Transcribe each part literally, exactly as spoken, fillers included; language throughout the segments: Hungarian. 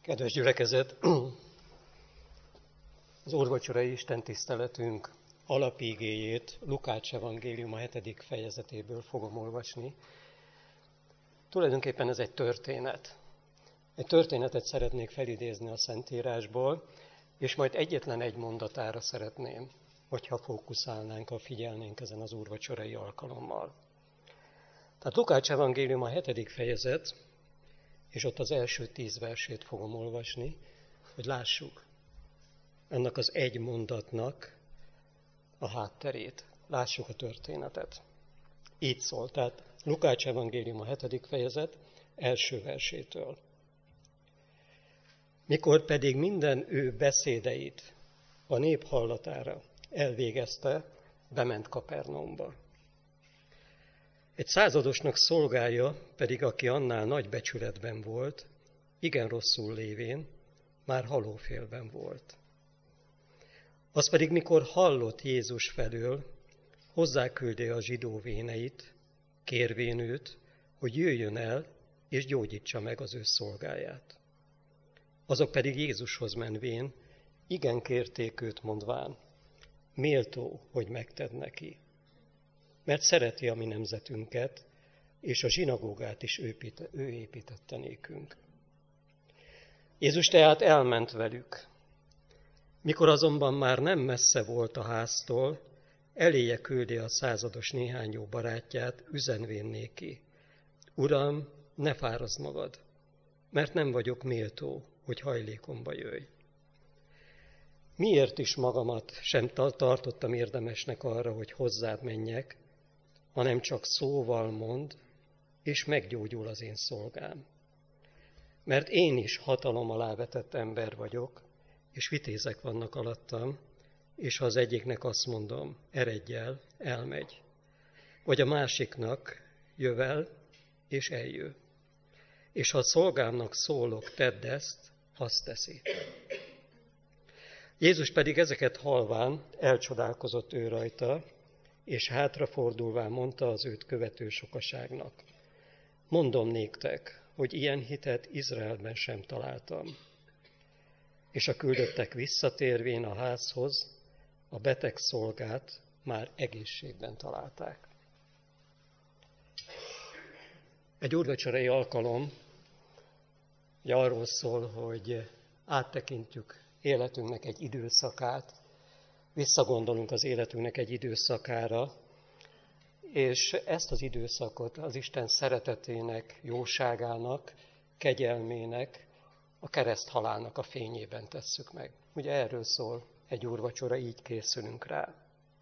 Kedves gyülekezet, az úrvacsorai istentiszteletünk alapigéjét Lukács evangéliuma hetedik fejezetéből fogom olvasni. Tulajdonképpen ez egy történet. Egy történetet szeretnék felidézni a Szentírásból, és majd egyetlen egy mondatára szeretném, hogyha fókuszálnánk, ha figyelnénk ezen az úrvacsorai alkalommal. Tehát Lukács evangéliuma hetedik fejezet, és ott az első tíz versét fogom olvasni, hogy lássuk ennek az egy mondatnak a hátterét. Lássuk a történetet. Így szól, tehát Lukács evangéliuma hetedik fejezet első versétől. Mikor pedig minden ő beszédeit a nép hallatára elvégezte, bement Kapernaumba. Egy századosnak szolgája pedig, aki annál nagy becsületben volt, igen rosszul lévén, már halófélben volt. Az pedig, mikor hallott Jézus felől, hozzáküldi a zsidó véneit, kérvén őt, hogy jöjjön el, és gyógyítsa meg az ő szolgáját. Azok pedig Jézushoz menvén, igen kérték őt, mondván, méltó, hogy megted neki, mert szereti a mi nemzetünket, és a zsinagógát is ő építette nékünk. Jézus tehát elment velük. Mikor azonban már nem messze volt a háztól, eléje küldi a százados néhány jó barátját, üzenvén néki. Uram, ne fárazd magad, mert nem vagyok méltó, hogy hajlékomba jöjj. Miért is magamat sem tartottam érdemesnek arra, hogy hozzád menjek, hanem csak szóval mond, és meggyógyul az én szolgám. Mert én is hatalom alá vetett ember vagyok, és vitézek vannak alattam, és ha az egyiknek azt mondom, eredj el, elmegy. Vagy a másiknak, jövel, és eljö. És ha a szolgámnak szólok, tedd ezt, azt teszi. Jézus pedig ezeket hallván elcsodálkozott ő rajta, és hátrafordulván mondta az őt követő sokaságnak. Mondom néktek, hogy ilyen hitet Izraelben sem találtam. És a küldöttek visszatérvén a házhoz, a beteg szolgát már egészségben találták. Egy úrvacsorai alkalom ugye arról szól, hogy áttekintjük életünknek egy időszakát, visszagondolunk az életünknek egy időszakára, és ezt az időszakot az Isten szeretetének, jóságának, kegyelmének, a kereszthalálnak a fényében tesszük meg. Ugye erről szól egy úrvacsora, így készülünk rá.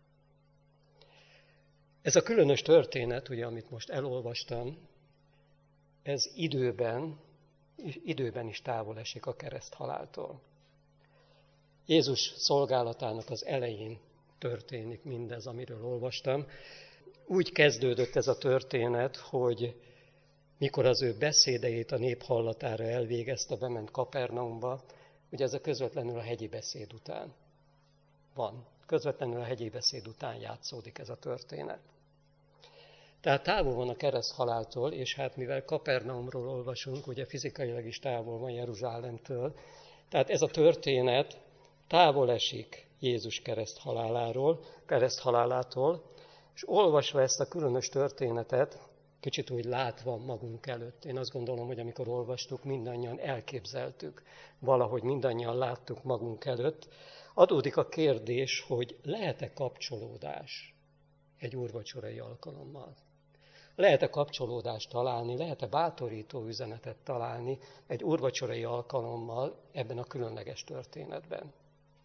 Ez a különös történet, ugye, amit most elolvastam, ez időben, időben is távol esik a kereszthaláltól. Jézus szolgálatának az elején történik mindez, amiről olvastam. Úgy kezdődött ez a történet, hogy mikor az ő beszédeit a nép hallatára elvégezte, bement Kapernaumba, ugye ez a közvetlenül a hegyi beszéd után van. Közvetlenül a hegyi beszéd után játszódik ez a történet. Tehát távol van a kereszthaláltól, és hát mivel Kapernaumról olvasunk, ugye fizikailag is távol van Jeruzsálemtől, tehát ez a történet távol esik Jézus kereszthaláláról, kereszthalálától, és olvasva ezt a különös történetet, kicsit úgy látva magunk előtt. Én azt gondolom, hogy amikor olvastuk, mindannyian elképzeltük, valahogy mindannyian láttuk magunk előtt, adódik a kérdés, hogy lehet-e kapcsolódás egy úrvacsorai alkalommal? Lehet-e kapcsolódást találni, lehet-e bátorító üzenetet találni egy úrvacsorai alkalommal ebben a különleges történetben?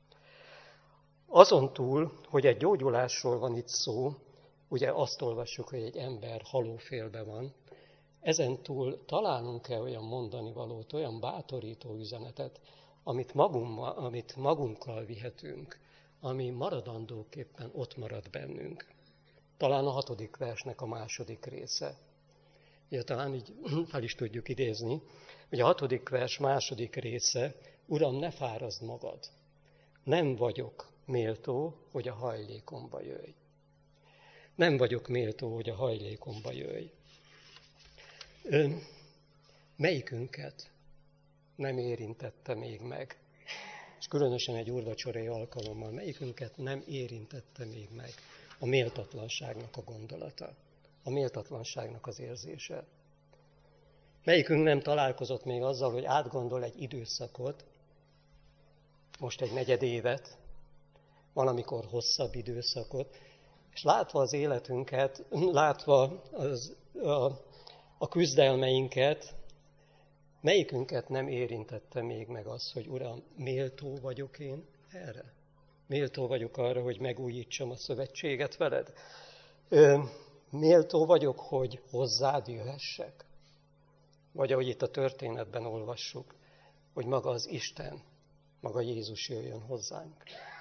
Azon túl, hogy egy gyógyulásról van itt szó, ugye azt olvassuk, hogy egy ember halófélben van, ezen túl találnunk-e olyan mondani valót, olyan bátorító üzenetet, amit, magunk, amit magunkkal vihetünk, ami maradandóképpen ott marad bennünk. Talán a hatodik versnek a második része. Ugye talán így fel is tudjuk idézni, hogy a hatodik vers második része, Uram, ne fárazd magad, nem vagyok méltó, hogy a hajlékomba jöjj. Nem vagyok méltó, hogy a hajlékomba jöjj. Ön, melyikünket nem érintette még meg? És különösen egy úrvacsorai alkalommal, melyikünket nem érintette még meg a méltatlanságnak a gondolata, a méltatlanságnak az érzése? Melyikünk nem találkozott még azzal, hogy átgondol egy időszakot, most egy negyed évet, valamikor hosszabb időszakot, és látva az életünket, látva az, a, a küzdelmeinket, melyikünket nem érintette még meg az, hogy Uram, méltó vagyok én erre? Méltó vagyok arra, hogy megújítsam a szövetséget veled? Ö, méltó vagyok, hogy hozzád jöhessek? Vagy ahogy itt a történetben olvassuk, hogy maga az Isten, maga Jézus jöjjön hozzánk.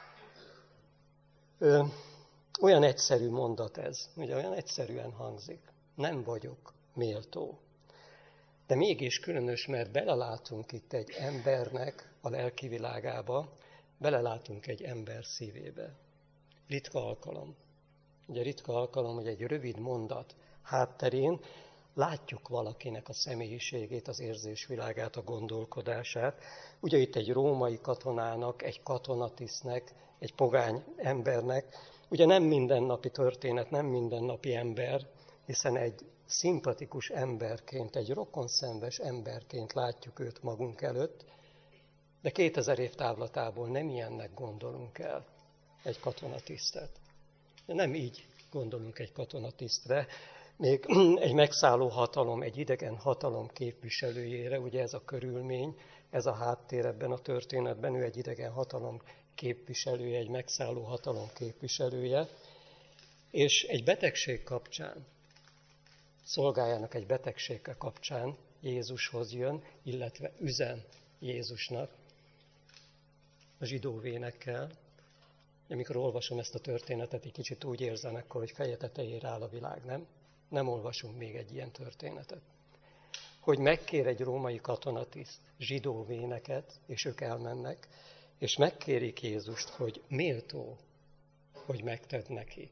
Ö, olyan egyszerű mondat ez, ugye olyan egyszerűen hangzik. Nem vagyok méltó. De mégis különös, mert belelátunk itt egy embernek a lelki világába, belelátunk egy ember szívébe. Ritka alkalom. Ugye ritka alkalom, hogy egy rövid mondat hátterén látjuk valakinek a személyiségét, az érzésvilágát, a gondolkodását. Ugye itt egy római katonának, egy katonatisztnek, egy pogány embernek, ugye nem mindennapi történet, nem mindennapi ember, hiszen egy szimpatikus emberként, egy rokonszenves emberként látjuk őt magunk előtt, de kétezer év távlatából nem ilyennek gondolunk el egy katonatisztet. Nem így gondolunk egy katonatisztre, még egy megszálló hatalom, egy idegen hatalom képviselőjére, ugye ez a körülmény, ez a háttér ebben a történetben, ő egy idegen hatalom képviselője, egy megszálló hatalom képviselője, és egy betegség kapcsán, szolgájának egy betegsége kapcsán Jézushoz jön, illetve üzen Jézusnak a zsidó vénekkel. Amikor olvasom ezt a történetet, egy kicsit úgy érzem akkor, hogy feje tetejére áll a világ, nem? Nem olvasunk még egy ilyen történetet. Hogy megkér egy római katonatiszt zsidó véneket, és ők elmennek, és megkérik Jézust, hogy méltó, hogy megtedd neki.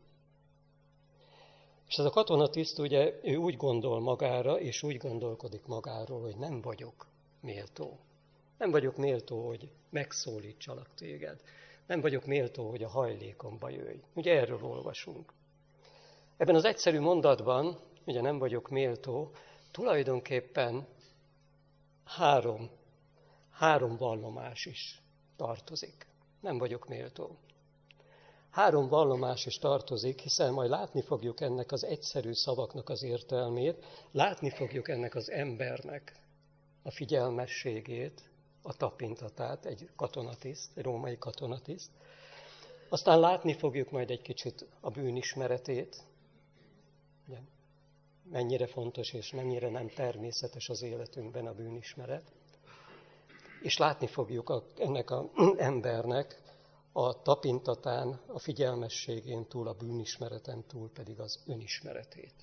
És ez a katonatiszt, ugye, ő úgy gondol magára, és úgy gondolkodik magáról, hogy nem vagyok méltó. Nem vagyok méltó, hogy megszólítsalak téged. Nem vagyok méltó, hogy a hajlékomba jöjj. Ugye erről olvasunk. Ebben az egyszerű mondatban, ugye nem vagyok méltó, tulajdonképpen három, három vallomás is tartozik. Nem vagyok méltó. Három vallomás is tartozik, hiszen majd látni fogjuk ennek az egyszerű szavaknak az értelmét, látni fogjuk ennek az embernek a figyelmességét, a tapintatát, egy katonatiszt, egy római katonatiszt. Aztán látni fogjuk majd egy kicsit a bűnismeretét, ugye, mennyire fontos és mennyire nem természetes az életünkben a bűnismeret. És látni fogjuk a, ennek az embernek a tapintatán, a figyelmességén túl, a bűnismereten túl pedig az önismeretét.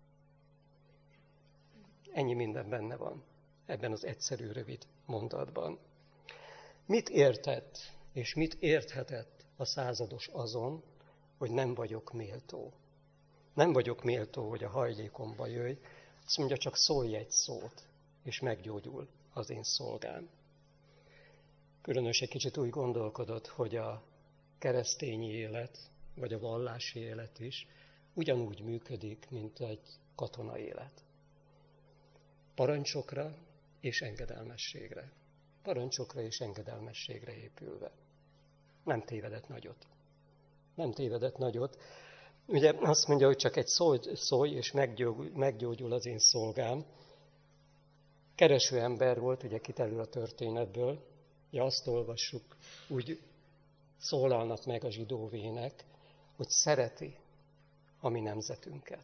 Ennyi minden benne van ebben az egyszerű, rövid mondatban. Mit értett és mit érthetett a százados azon, hogy nem vagyok méltó? Nem vagyok méltó, hogy a hajlékomba jöjj. Azt mondja, csak szólj egy szót, és meggyógyul az én szolgám. Különös egy kicsit úgy gondolkodott, hogy a keresztény élet, vagy a vallási élet is ugyanúgy működik, mint egy katona élet. Parancsokra és engedelmességre. Parancsokra és engedelmességre épülve. Nem tévedett nagyot. Nem tévedett nagyot. Ugye azt mondja, hogy csak egy szólj, szólj és meggyógyul, meggyógyul az én szolgám. Kereső ember volt, ugye kiterül a történetből. Ugye azt olvassuk, úgy szólalnak meg a zsidó vének, hogy szereti a mi nemzetünket.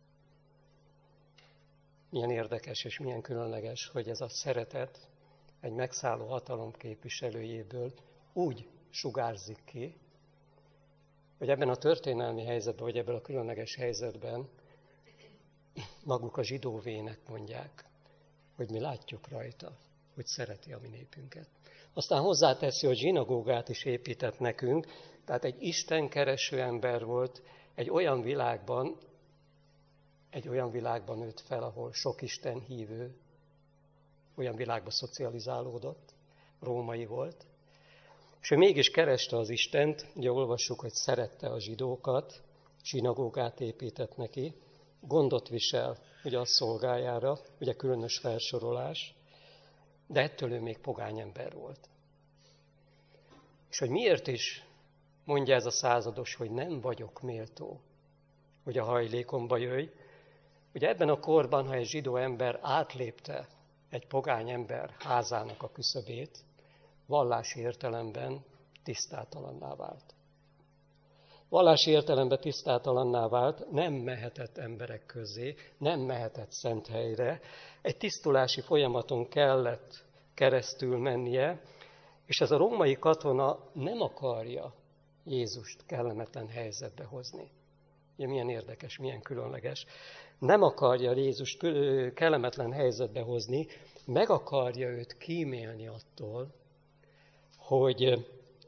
Milyen érdekes és milyen különleges, hogy ez a szeretet egy megszálló hatalom képviselőjéből úgy sugárzik ki, hogy ebben a történelmi helyzetben, vagy ebben a különleges helyzetben maguk a zsidó vének mondják, hogy mi látjuk rajta, hogy szereti a mi népünket. Aztán hozzáteszi, hogy zsinagógát is épített nekünk, tehát egy istenkereső ember volt, egy olyan világban, egy olyan világban nőtt fel, ahol sok Isten hívő olyan világba szocializálódott, római volt, és ő mégis kereste az Istent, ugye olvassuk, hogy szerette a zsidókat, zsinagógát épített neki, gondot visel ugye a szolgájára, ugye különös felsorolás, de ettől ő még pogány ember volt. És hogy miért is mondja ez a százados, hogy nem vagyok méltó, hogy a hajlékomba jöjj. Ugye ebben a korban, ha egy zsidó ember átlépte egy pogány ember házának a küszöbét, vallási értelemben tisztátalanná vált. Vallási értelemben tisztátalanná vált, nem mehetett emberek közé, nem mehetett szent helyre, egy tisztulási folyamaton kellett keresztül mennie, és ez a római katona nem akarja Jézust kellemetlen helyzetbe hozni. Ugye milyen érdekes, milyen különleges. Nem akarja Jézust kellemetlen helyzetbe hozni, meg akarja őt kímélni attól, hogy,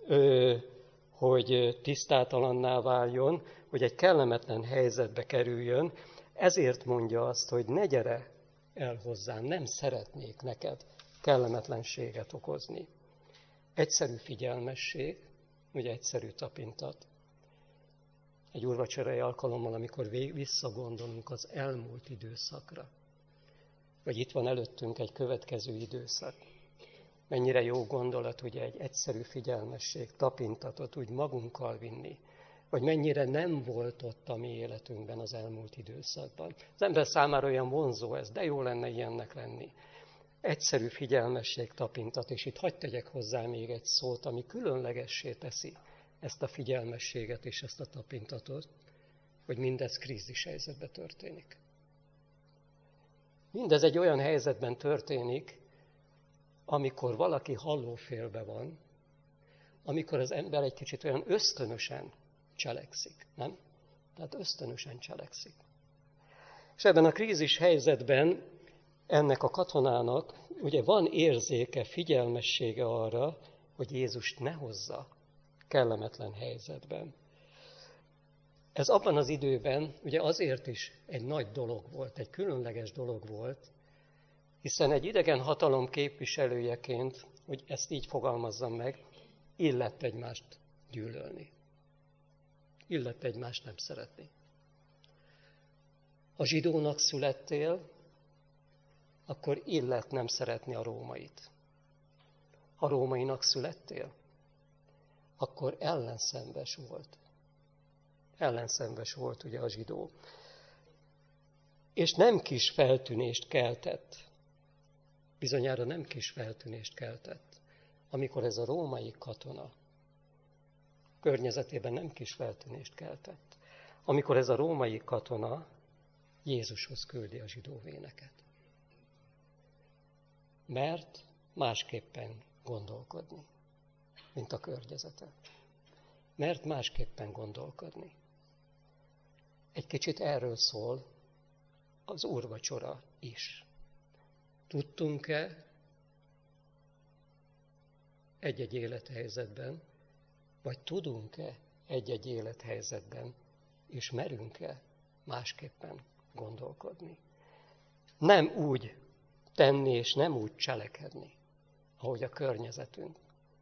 hogy tisztátalanná váljon, hogy egy kellemetlen helyzetbe kerüljön. Ezért mondja azt, hogy ne gyere el hozzám, nem szeretnék neked kellemetlenséget okozni. Egyszerű figyelmesség, ugye egyszerű tapintat. Egy úrvacsorai alkalommal, amikor visszagondolunk az elmúlt időszakra, vagy itt van előttünk egy következő időszak. Mennyire jó gondolat, ugye egy egyszerű figyelmesség, tapintatot úgy magunkkal vinni, vagy mennyire nem volt ott a mi életünkben az elmúlt időszakban. Az ember számára olyan vonzó ez, de jó lenne ilyennek lenni. Egyszerű figyelmesség, tapintat, és itt hadd tegyek hozzá még egy szót, ami különlegessé teszi ezt a figyelmességet és ezt a tapintatot, hogy mindez krízis helyzetben történik. Mindez egy olyan helyzetben történik, amikor valaki hallófélbe van, amikor az ember egy kicsit olyan ösztönösen cselekszik, nem? Tehát ösztönösen cselekszik. És ebben a krízis helyzetben ennek a katonának ugye van érzéke, figyelmessége arra, hogy Jézust ne hozza kellemetlen helyzetben. Ez abban az időben ugye azért is egy nagy dolog volt, egy különleges dolog volt, hiszen egy idegen hatalom képviselőjeként, hogy ezt így fogalmazzam meg, illett egymást gyűlölni. Illett egymást nem szeretni. Ha zsidónak születtél, akkor illet nem szeretni a rómait. Ha rómainak születtél, akkor ellenszenves volt. Ellenszenves volt ugye a zsidó. És nem kis feltűnést keltett. Bizonyára nem kis feltűnést keltett, amikor ez a római katona környezetében nem kis feltűnést keltett, amikor ez a római katona Jézushoz küldi a zsidó véneket. Mert másképpen gondolkodni, mint a környezete. Mert másképpen gondolkodni. Egy kicsit erről szól az úrvacsora is. Tudtunk-e egy-egy élethelyzetben, vagy tudunk-e egy-egy élethelyzetben, és merünk-e másképpen gondolkodni? Nem úgy tenni, és nem úgy cselekedni, ahogy a környezetünk.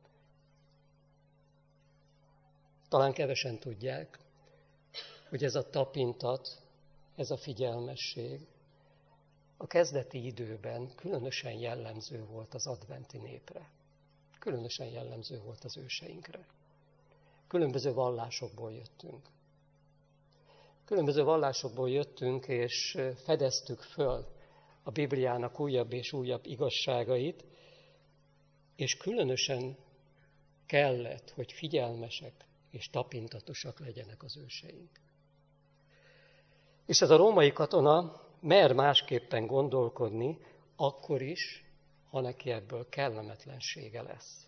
Talán kevesen tudják, hogy ez a tapintat, ez a figyelmesség a kezdeti időben különösen jellemző volt az adventi népre. Különösen jellemző volt az őseinkre. Különböző vallásokból jöttünk. Különböző vallásokból jöttünk, és fedeztük föl a Bibliának újabb és újabb igazságait, és különösen kellett, hogy figyelmesek és tapintatosak legyenek az őseink. És ez a római katona mer másképpen gondolkodni, akkor is, ha neki ebből kellemetlensége lesz.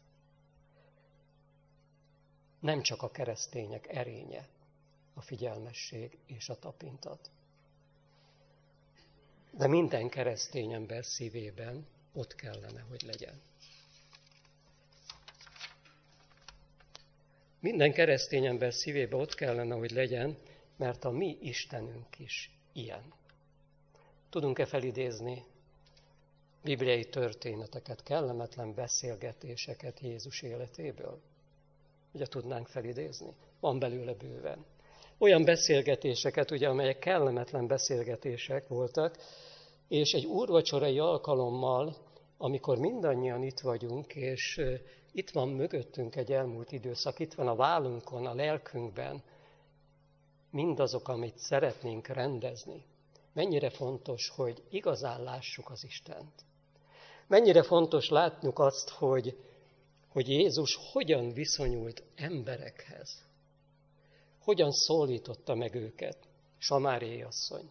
Nem csak a keresztények erénye a figyelmesség és a tapintat. De minden keresztény ember szívében ott kellene, hogy legyen. Minden keresztény ember szívében ott kellene, hogy legyen, mert a mi Istenünk is ilyen. Tudunk-e felidézni bibliai történeteket, kellemetlen beszélgetéseket Jézus életéből? Ugye tudnánk felidézni? Van belőle bőven. Olyan beszélgetéseket, ugye, amelyek kellemetlen beszélgetések voltak, és egy úrvacsorai alkalommal, amikor mindannyian itt vagyunk, és itt van mögöttünk egy elmúlt időszak, itt van a vállunkon, a lelkünkben, mindazok, amit szeretnénk rendezni. Mennyire fontos, hogy igazán lássuk az Istent. Mennyire fontos látnunk azt, hogy, hogy Jézus hogyan viszonyult emberekhez. Hogyan szólította meg őket. Samáriai asszony.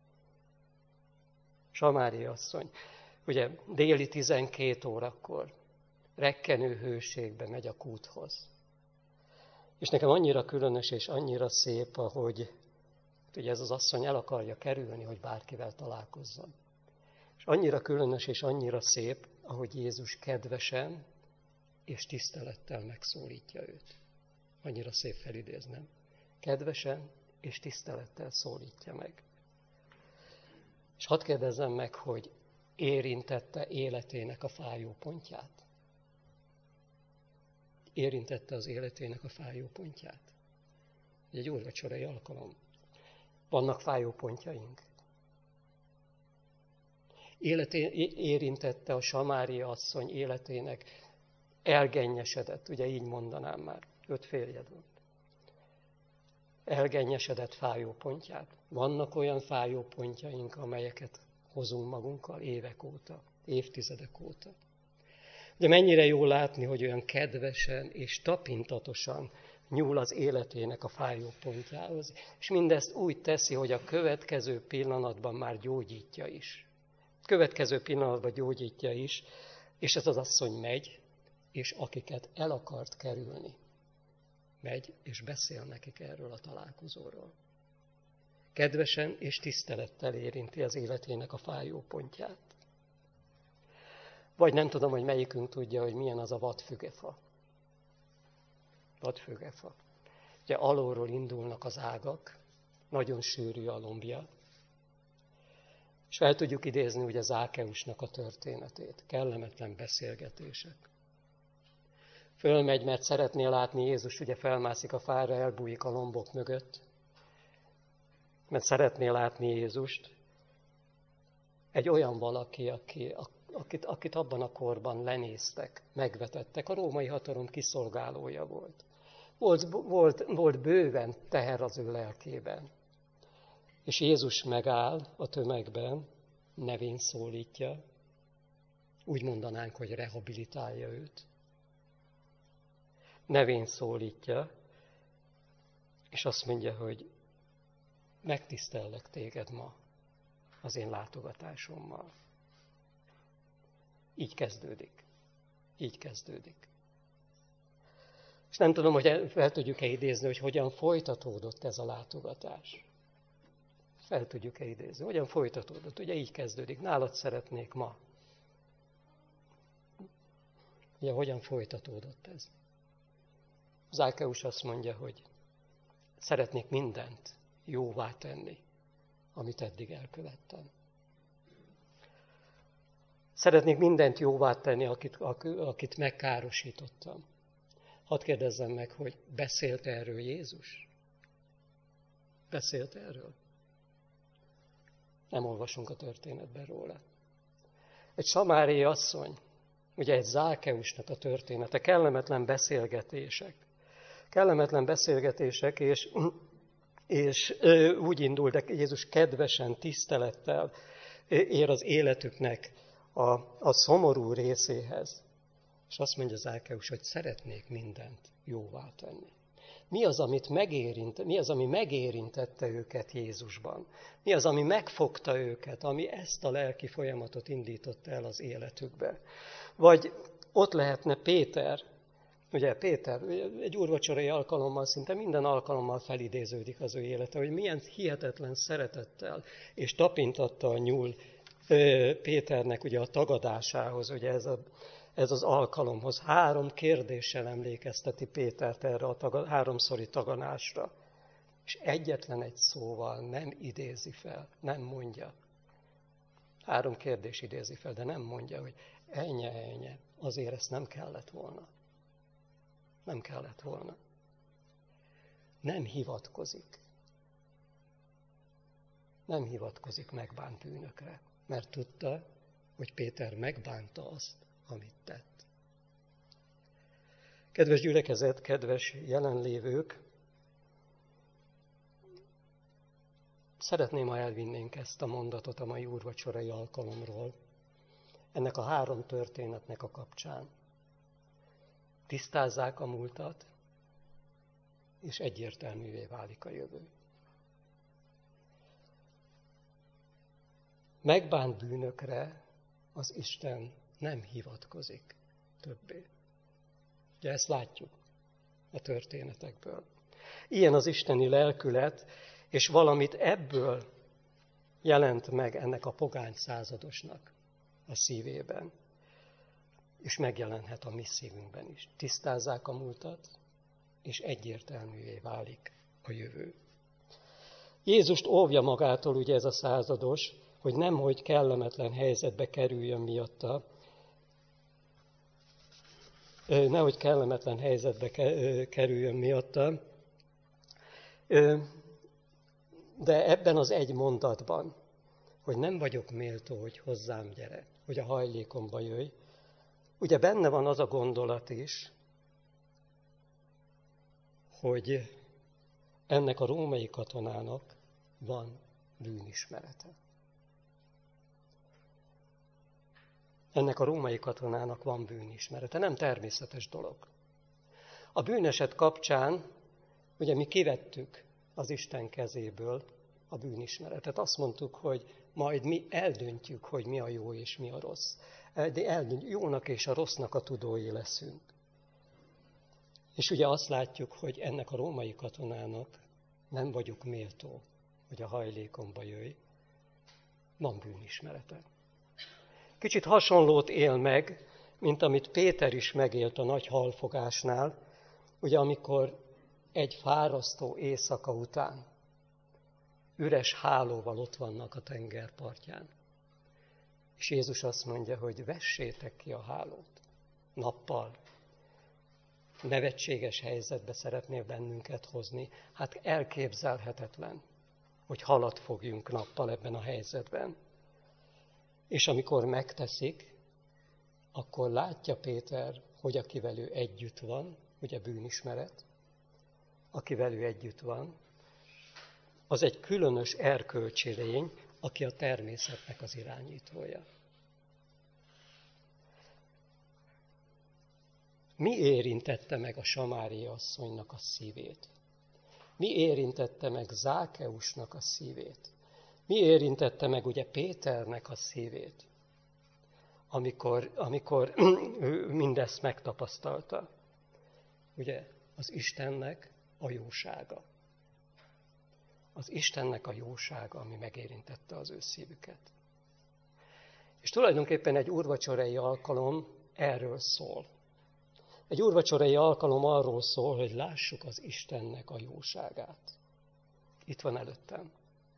Samáriai asszony. Ugye déli tizenkét órakor rekkenő hőségbe megy a kúthoz. És nekem annyira különös és annyira szép, ahogy ugye ez az asszony el akarja kerülni, hogy bárkivel találkozzon. És annyira különös és annyira szép, ahogy Jézus kedvesen és tisztelettel megszólítja őt. Annyira szép felidéznem. Kedvesen és tisztelettel szólítja meg. És hadd kérdezzem meg, hogy érintette életének a fájó pontját? Érintette az életének a fájó pontját? Egy úrvacsorai alkalom. Vannak fájó pontjaink? Életé, érintette a Samária asszony életének, elgennyesedett, ugye így mondanám már, öt férjed volt. Elgennyesedett fájó pontját. Vannak olyan fájó pontjaink, amelyeket hozunk magunkkal évek óta, évtizedek óta. De mennyire jó látni, hogy olyan kedvesen és tapintatosan nyúl az életének a fájó pontjához, és mindezt úgy teszi, hogy a következő pillanatban már gyógyítja is. Következő pillanatban gyógyítja is, és ez az asszony megy, és akiket el akart kerülni, megy, és beszél nekik erről a találkozóról. Kedvesen és tisztelettel érinti az életének a fájó pontját. Vagy nem tudom, hogy melyikünk tudja, hogy milyen az a vadfügefa. Vadfügefa. Ugye alulról indulnak az ágak, nagyon sűrű a lombja, és fel tudjuk idézni ugye Zákeusnak a történetét. Kellemetlen beszélgetések. Fölmegy, mert szeretné látni Jézus, ugye felmászik a fára, elbújik a lombok mögött, mert szeretné látni Jézust. Egy olyan valaki, aki, akit, akit abban a korban lenéztek, megvetettek. A római hatalom kiszolgálója volt. Volt, volt, volt bőven teher az ő lelkében. És Jézus megáll a tömegben, nevén szólítja, úgy mondanánk, hogy rehabilitálja őt. Nevén szólítja, és azt mondja, hogy megtisztellek téged ma az én látogatásommal. Így kezdődik. Így kezdődik. És nem tudom, hogy fel tudjuk-e idézni, hogy hogyan folytatódott ez a látogatás. Fel tudjuk-e idézni? Hogyan folytatódott? Ugye így kezdődik. Nálad szeretnék ma. Ugye hogyan folytatódott ez? Zákeus azt mondja, hogy szeretnék mindent jóvá tenni, amit eddig elkövettem. Szeretnék mindent jóvá tenni, akit, akit megkárosítottam. Hadd kérdezzem meg, hogy beszélt erről Jézus? Beszélt erről? Nem olvasunk a történetben róla. Egy samáriai asszony, ugye egy Zákeusnak a története, kellemetlen beszélgetések. Kellemetlen beszélgetések, és, és úgy indult, de Jézus kedvesen, tisztelettel ér az életüknek a, a szomorú részéhez. És azt mondja Zákeus, hogy szeretnék mindent jóvá tenni. Mi az, amit megérint, mi az, ami megérintette őket Jézusban? Mi az, ami megfogta őket, ami ezt a lelki folyamatot indította el az életükbe? Vagy ott lehetne Péter, ugye Péter, egy úrvacsorai alkalommal, szinte minden alkalommal felidéződik az ő élete, hogy milyen hihetetlen szeretettel és tapintattal nyúl Péternek ugye a tagadásához, ugye ez a Ez az alkalomhoz. Három kérdéssel emlékezteti Pétert erre a taga, háromszori taganásra. És egyetlen egy szóval nem idézi fel, nem mondja. Három kérdés idézi fel, de nem mondja, hogy ennyi, ennyi, azért ezt nem kellett volna. Nem kellett volna. Nem hivatkozik. Nem hivatkozik megbánt bűnökre, mert tudta, hogy Péter megbánta azt, amit tett. Kedves gyülekezet, kedves jelenlévők, szeretném, ha elvinnénk ezt a mondatot a mai úrvacsorai alkalomról, ennek a három történetnek a kapcsán. Tisztázzák a múltat, és egyértelművé válik a jövő. Megbánt bűnökre az Isten nem hivatkozik többé. Ugye ezt látjuk a történetekből. Ilyen az isteni lelkület, és valamit ebből jelent meg ennek a pogány századosnak a szívében, és megjelenhet a mi szívünkben is. Tisztázzák a múltat, és egyértelművé válik a jövő. Jézust óvja magától ugye ez a százados, hogy nemhogy kellemetlen helyzetbe kerüljön miatta, nehogy kellemetlen helyzetbe kerüljön miatta, de ebben az egy mondatban, hogy nem vagyok méltó, hogy hozzám gyere, hogy a hajlékomba jöjj, ugye benne van az a gondolat is, hogy ennek a római katonának van bűnismerete. Ennek a római katonának van bűnismerete, nem természetes dolog. A bűneset kapcsán, ugye mi kivettük az Isten kezéből a bűnismeretet. Azt mondtuk, hogy majd mi eldöntjük, hogy mi a jó és mi a rossz. De eldöntjük, jónak és a rossznak a tudói leszünk. És ugye azt látjuk, hogy ennek a római katonának nem vagyok méltó, hogy a hajlékomba jöjj, van bűnismerete. Kicsit hasonlót él meg, mint amit Péter is megélt a nagy halfogásnál, ugye amikor egy fárasztó éjszaka után üres hálóval ott vannak a tengerpartján. És Jézus azt mondja, hogy vessétek ki a hálót nappal. Nevetséges helyzetbe szeretnél bennünket hozni. Hát elképzelhetetlen, hogy halat fogjunk nappal ebben a helyzetben. És amikor megteszik, akkor látja Péter, hogy akivel ő együtt van, ugye bűnismeret, akivel ő együtt van, az egy különös erkölcsi lény, aki a természetnek az irányítója. Mi érintette meg a samáriai asszonynak a szívét? Mi érintette meg Zákeusnak a szívét? Mi érintette meg ugye Péternek a szívét, amikor, amikor ő mindezt megtapasztalta? Ugye az Istennek a jósága. Az Istennek a jósága, ami megérintette az ő szívüket. És tulajdonképpen egy úrvacsorai alkalom erről szól. Egy úrvacsorai alkalom arról szól, hogy lássuk az Istennek a jóságát. Itt van előttem.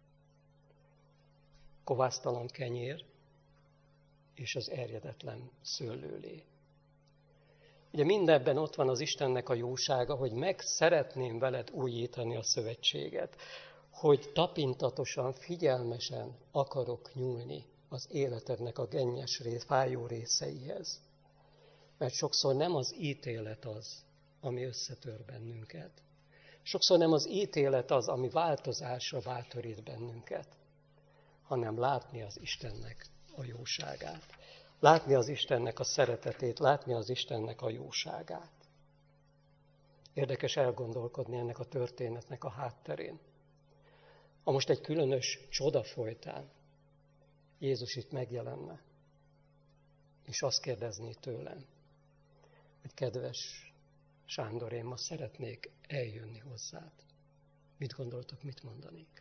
Kovásztalan kenyér és az erjedetlen szőlőlé. Ugye mindenben ott van az Istennek a jósága, hogy meg szeretném veled újítani a szövetséget, hogy tapintatosan, figyelmesen akarok nyúlni az életednek a gennyes rész, fájó részeihez. Mert sokszor nem az ítélet az, ami összetör bennünket. Sokszor nem az ítélet az, ami változásra bátorít bennünket, hanem látni az Istennek a jóságát. Látni az Istennek a szeretetét, látni az Istennek a jóságát. Érdekes elgondolkodni ennek a történetnek a hátterén. Ha most egy különös csoda folytán Jézus itt megjelenne, és azt kérdezné tőlem, hogy kedves Sándor, én ma szeretnék eljönni hozzád. Mit gondoltok, mit mondanék?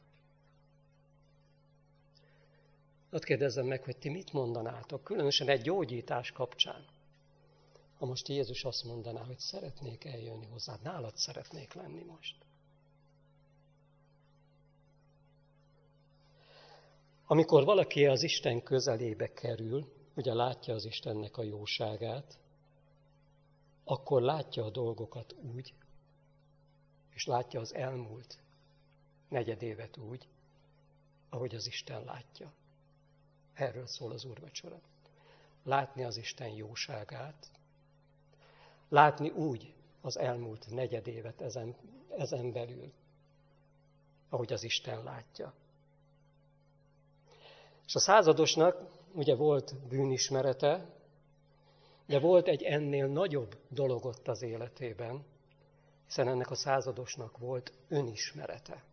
Ott kérdezzem meg, hogy ti mit mondanátok, különösen egy gyógyítás kapcsán. Ha most Jézus azt mondaná, hogy szeretnék eljönni hozzád, nálad szeretnék lenni most. Amikor valaki az Isten közelébe kerül, ugye látja az Istennek a jóságát, akkor látja a dolgokat úgy, és látja az elmúlt negyedévet úgy, ahogy az Isten látja. Erről szól az úrvacsora. Látni az Isten jóságát, látni úgy az elmúlt negyedévet ezen, ezen belül, ahogy az Isten látja. És a századosnak ugye volt bűnismerete, de volt egy ennél nagyobb dolog ott az életében, hiszen ennek a századosnak volt önismerete.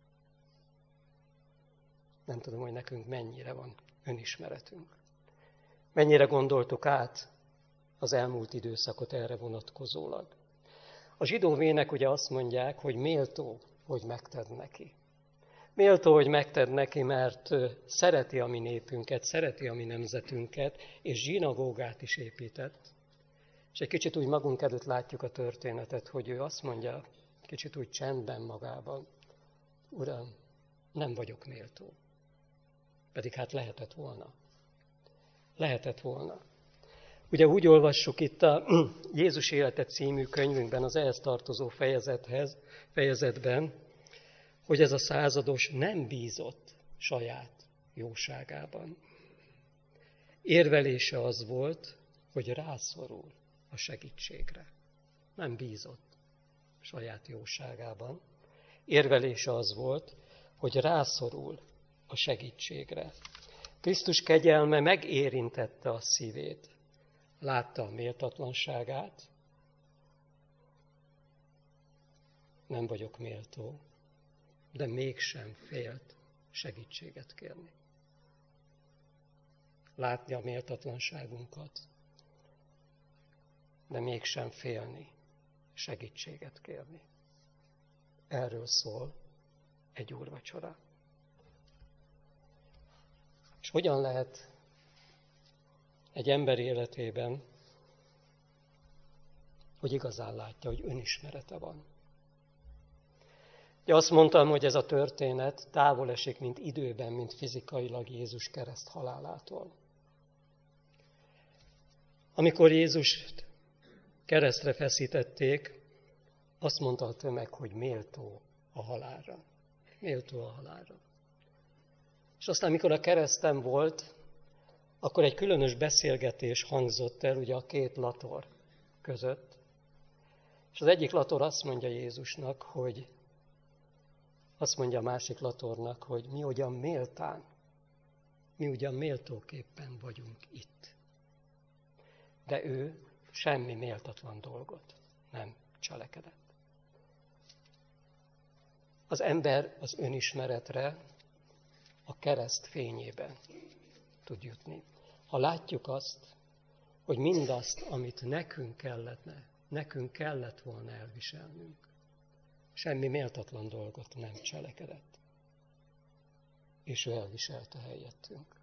Nem tudom, hogy nekünk mennyire van önismeretünk. Mennyire gondoltuk át az elmúlt időszakot erre vonatkozólag. A zsidó vének ugye azt mondják, hogy méltó, hogy megted neki. Méltó, hogy megted neki, mert szereti a mi népünket, szereti a mi nemzetünket, és zsinagógát is épített. És egy kicsit úgy magunk előtt látjuk a történetet, hogy ő azt mondja, kicsit úgy csendben magában, Uram, nem vagyok méltó. Pedig hát lehetett volna. Lehetett volna. Ugye úgy olvassuk itt a Jézus élete című könyvünkben, az ehhez tartozó fejezethez, fejezetben, hogy ez a százados nem bízott saját jóságában. Érvelése az volt, hogy rászorul a segítségre. Nem bízott saját jóságában. Érvelése az volt, hogy rászorul a segítségre. Krisztus kegyelme megérintette a szívét. Látta a méltatlanságát. Nem vagyok méltó, de mégsem félt segítséget kérni. Látni a méltatlanságunkat, de mégsem félni, segítséget kérni. Erről szól egy úrvacsora. És hogyan lehet egy ember életében, hogy igazán látja, hogy önismerete van? Ugye azt mondtam, hogy ez a történet távol esik, mint időben, mint fizikailag Jézus kereszt halálától. Amikor Jézust keresztre feszítették, azt mondta a tömeg, hogy méltó a halálra. Méltó a halálra. És aztán, amikor a kereszten volt, akkor egy különös beszélgetés hangzott el ugye a két lator között. És az egyik lator azt mondja Jézusnak, hogy azt mondja a másik latornak, hogy mi ugyan méltán, mi ugyan méltóképpen vagyunk itt. De ő semmi méltatlan dolgot nem cselekedett. Az ember az önismeretre a kereszt fényében tud jutni. Ha látjuk azt, hogy mindazt, amit nekünk kelletne, nekünk kellett volna elviselnünk, semmi méltatlan dolgot nem cselekedett. És ő elviselte helyettünk.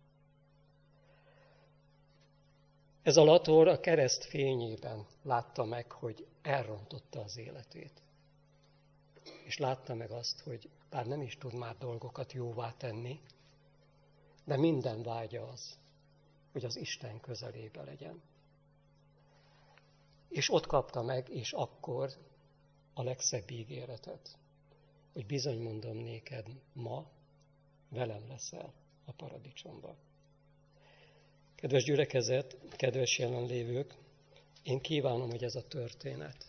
Ez a lator a kereszt fényében látta meg, hogy elrontotta az életét. És látta meg azt, hogy bár nem is tud már dolgokat jóvá tenni, de minden vágya az, hogy az Isten közelébe legyen. És ott kapta meg, és akkor a legszebb ígéretet, hogy bizony mondom néked, ma velem leszel a paradicsomban. Kedves gyülekezet, kedves jelenlévők, én kívánom, hogy ez a történet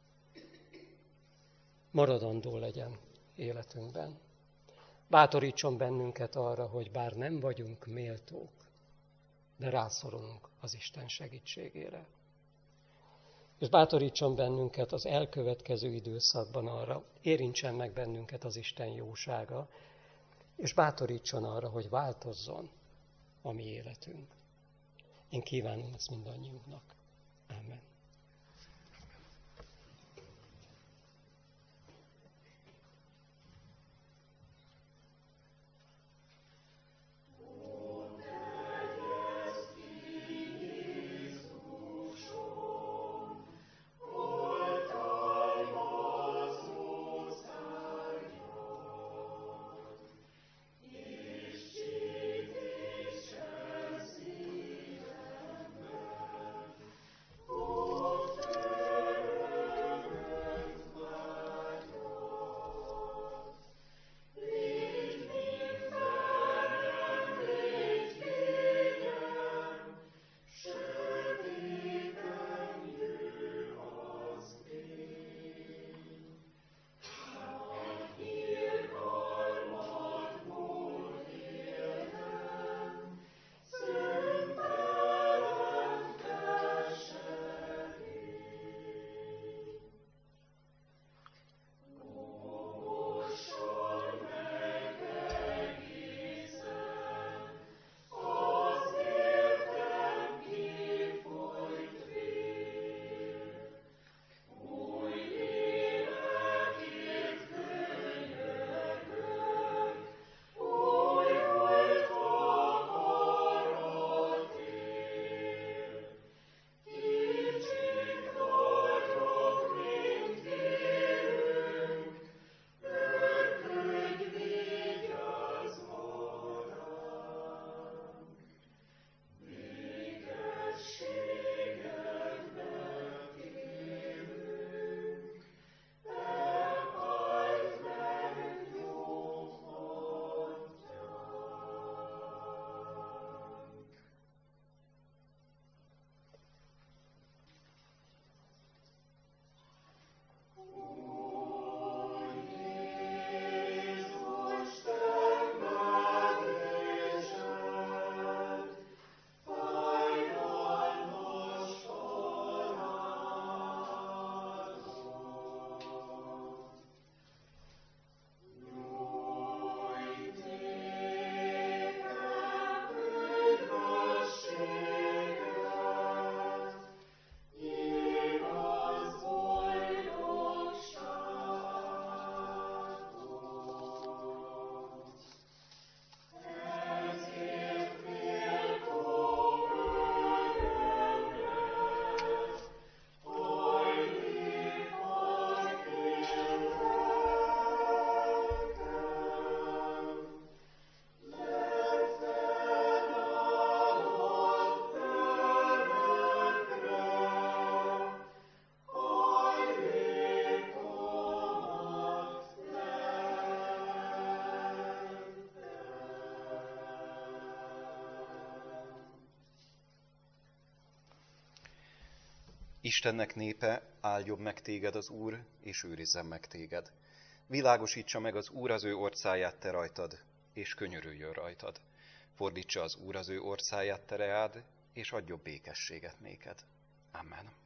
maradandó legyen életünkben. Bátorítson bennünket arra, hogy bár nem vagyunk méltók, de rászorulunk az Isten segítségére. És bátorítson bennünket az elkövetkező időszakban arra, érintsen meg bennünket az Isten jósága, és bátorítson arra, hogy változzon a mi életünk. Én kívánom ezt mindannyiunknak. Amen. Isten Istennek népe, áldjon meg téged az Úr, és őrizzen meg téged. Világosítsa meg az Úr az ő orcáját te rajtad, és könyörüljön rajtad. Fordítsa az Úr az ő orcáját te reád, és adjon békességet néked. Amen.